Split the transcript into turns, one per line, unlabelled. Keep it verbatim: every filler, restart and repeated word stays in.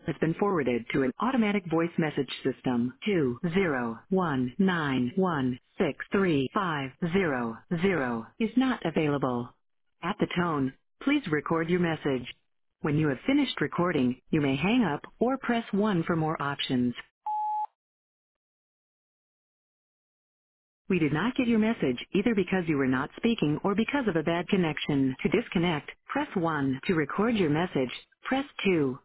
has been forwarded to an automatic voice message system. two zero one nine one six three five zero zero is not available. At the tone, please record your message. When you have finished recording, you may hang up or press one for more options. We did not get your message either because you were not speaking or because of a bad connection. To disconnect, press one. To record your message, press two.